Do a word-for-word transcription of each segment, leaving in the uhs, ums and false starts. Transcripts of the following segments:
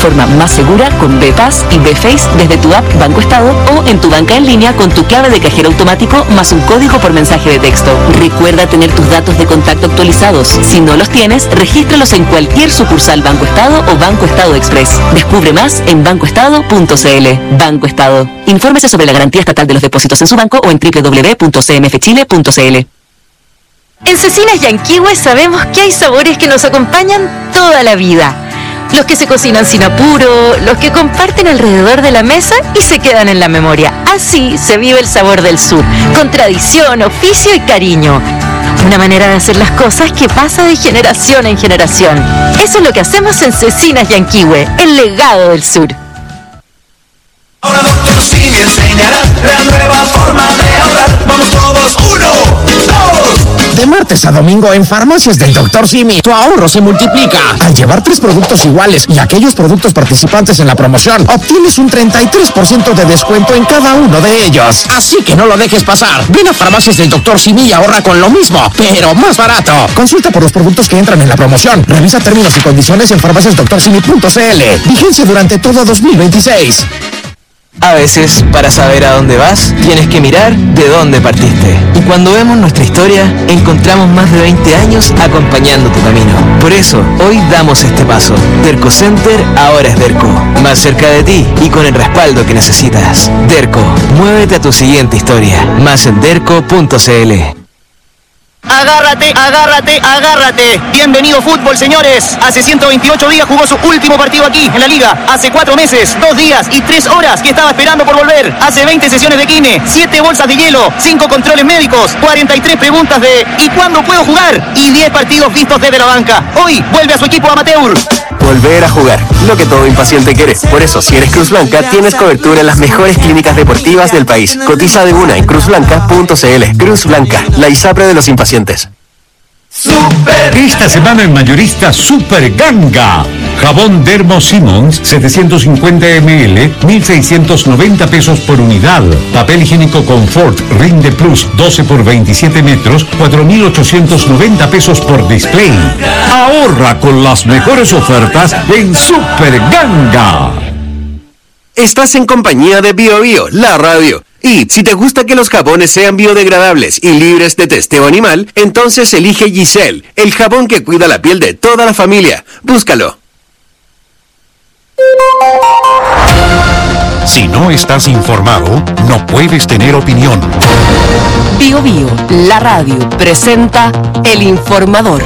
forma más segura con B-Pass y B-Face desde tu app Banco Estado o en tu banca en línea con tu clave de cajero automático más un código por mensaje de texto. Recuerda tener tus datos de contacto actualizados. Si no los tienes, regístralos en cualquier sucursal Banco Estado o Banco Estado Express. Descubre más en banco estado punto c l. Banco Estado. Infórmese sobre la garantía estatal de los depósitos en su banco o en doble u doble u doble u punto c m f chile punto c l. En Cecinas Yanquihue sabemos que hay sabores que nos acompañan toda la vida. Los que se cocinan sin apuro, los que comparten alrededor de la mesa y se quedan en la memoria. Así se vive el sabor del sur, con tradición, oficio y cariño. Una manera de hacer las cosas que pasa de generación en generación. Eso es lo que hacemos en Cecinas Yanquihue, el legado del sur. Ahora doctor Simi enseñará la nueva forma de ahorrar. Vamos todos, uno, dos. De martes a domingo en Farmacias del doctor Simi, tu ahorro se multiplica. Al llevar tres productos iguales y aquellos productos participantes en la promoción, obtienes un treinta y tres por ciento de descuento en cada uno de ellos. Así que no lo dejes pasar. Ven a Farmacias del doctor Simi y ahorra con lo mismo, pero más barato. Consulta por los productos que entran en la promoción. Revisa términos y condiciones en farmacias doctor simi punto c l. Vigencia durante todo dos mil veintiséis. A veces, para saber a dónde vas, tienes que mirar de dónde partiste. Y cuando vemos nuestra historia, encontramos más de veinte años acompañando tu camino. Por eso, hoy damos este paso. Derco Center ahora es Derco. Más cerca de ti y con el respaldo que necesitas. Derco, muévete a tu siguiente historia. Más en derco punto c l. Agárrate, agárrate, agárrate. Bienvenido fútbol, señores. Hace ciento veintiocho días jugó su último partido aquí, en la Liga. Hace cuatro meses, dos días y tres horas que estaba esperando por volver. Hace veinte sesiones de kine, siete bolsas de hielo, cinco controles médicos, cuarenta y tres preguntas de ¿y cuándo puedo jugar? Y diez partidos vistos desde la banca. Hoy vuelve a su equipo amateur. Volver a jugar, lo que todo impaciente quiere. Por eso, si eres Cruz Blanca, tienes cobertura en las mejores clínicas deportivas del país. Cotiza de una en cruz blanca punto c l. Cruz Blanca, la ISAPRE de los impacientes. Super. Esta semana en Mayorista Super Ganga. Jabón Dermo Simmons setecientos cincuenta mililitros, mil seiscientos noventa pesos por unidad. Papel higiénico Confort Rinde Plus doce por veintisiete metros, cuatro mil ochocientos noventa pesos por display. Ahorra con las mejores ofertas en Super Ganga. Estás en compañía de Bio Bio, la radio. Y si te gusta que los jabones sean biodegradables y libres de testeo animal, entonces elige Giselle, el jabón que cuida la piel de toda la familia. Búscalo. Si no estás informado, no puedes tener opinión. Bio Bio, la radio, presenta El Informador.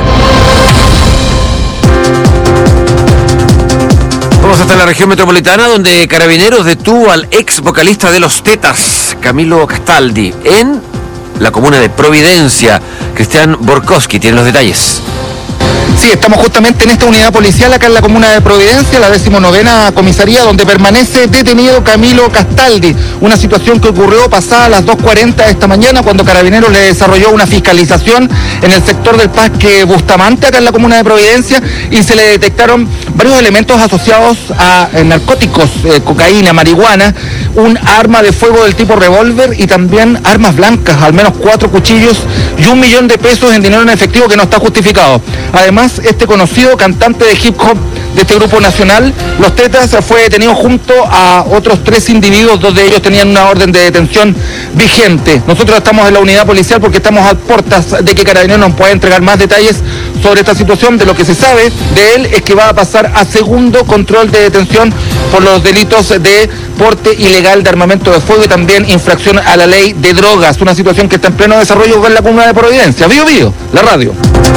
Vamos hasta la región metropolitana, donde Carabineros detuvo al ex vocalista de Los Tetas, Camilo Castaldi, en la comuna de Providencia. Cristian Borkowski tiene los detalles. Sí, estamos justamente en esta unidad policial acá en la comuna de Providencia, la decimonovena comisaría, donde permanece detenido Camilo Castaldi. Una situación que ocurrió pasada las dos cuarenta de esta mañana, cuando Carabineros le desarrolló una fiscalización en el sector del Parque Bustamante, acá en la comuna de Providencia, y se le detectaron varios elementos asociados a eh, narcóticos, eh, cocaína, marihuana, un arma de fuego del tipo revólver y también armas blancas, al menos cuatro cuchillos y un millón de pesos en dinero en efectivo que no está justificado. Además, este conocido cantante de hip hop de este grupo nacional, Los Tetas, fue detenido junto a otros tres individuos, dos de ellos tenían una orden de detención vigente. Nosotros estamos en la unidad policial porque estamos a puertas de que Carabineros nos pueda entregar más detalles sobre esta situación. De lo que se sabe de él es que va a pasar a segundo control de detención por los delitos de porte ilegal de armamento de fuego y también infracción a la ley de drogas, una situación que está en pleno desarrollo en la comuna de Providencia. Bio Bio, la radio.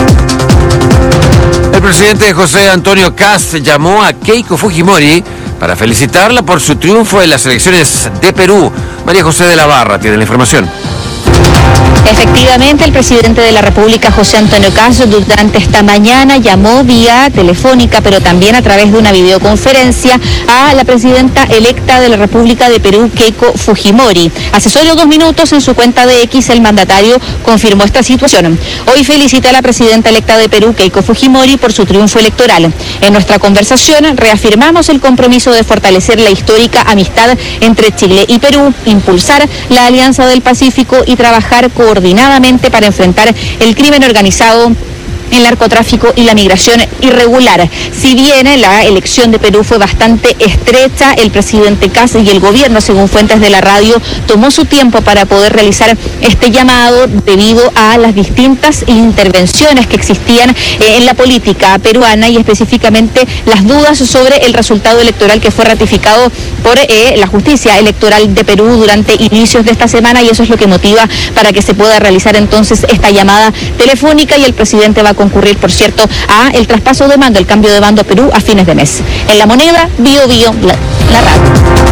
El presidente José Antonio Kast llamó a Keiko Fujimori para felicitarla por su triunfo en las elecciones de Perú. María José de la Barra tiene la información. Efectivamente, el presidente de la República, José Antonio Kast, durante esta mañana llamó vía telefónica, pero también a través de una videoconferencia, a la presidenta electa de la República de Perú, Keiko Fujimori. Hace solo dos minutos, en su cuenta de X, el mandatario confirmó esta situación. Hoy felicita a la presidenta electa de Perú, Keiko Fujimori, por su triunfo electoral. En nuestra conversación reafirmamos el compromiso de fortalecer la histórica amistad entre Chile y Perú, impulsar la Alianza del Pacífico y trabajar coordinadamente para enfrentar el crimen organizado el narcotráfico y la migración irregular. Si bien la elección de Perú fue bastante estrecha, el presidente Kast y el gobierno, según fuentes de la radio, tomó su tiempo para poder realizar este llamado debido a las distintas intervenciones que existían eh, en la política peruana y específicamente las dudas sobre el resultado electoral que fue ratificado por eh, la justicia electoral de Perú durante inicios de esta semana, y eso es lo que motiva para que se pueda realizar entonces esta llamada telefónica, y el presidente va a concurrir, por cierto, a el traspaso de mando, el cambio de mando a Perú a fines de mes. En La Moneda, Bio Bio, la, la radio.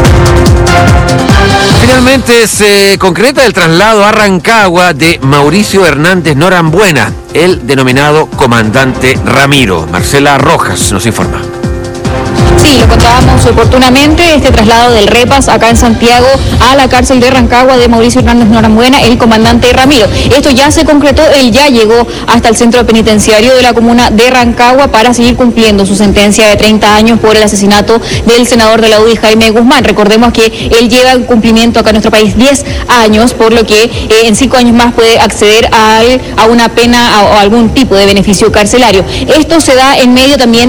Finalmente se concreta el traslado a Rancagua de Mauricio Hernández Norambuena, el denominado comandante Ramiro. Marcela Rojas nos informa. Sí, lo contábamos oportunamente, este traslado del REPAS acá en Santiago a la cárcel de Rancagua de Mauricio Hernández Norambuena, el comandante Ramiro. Esto ya se concretó, él ya llegó hasta el centro penitenciario de la comuna de Rancagua para seguir cumpliendo su sentencia de treinta años por el asesinato del senador de la U D I, Jaime Guzmán. Recordemos que él lleva en cumplimiento acá en nuestro país diez años, por lo que eh, en cinco años más puede acceder a, a una pena o algún tipo de beneficio carcelario. Esto se da en medio también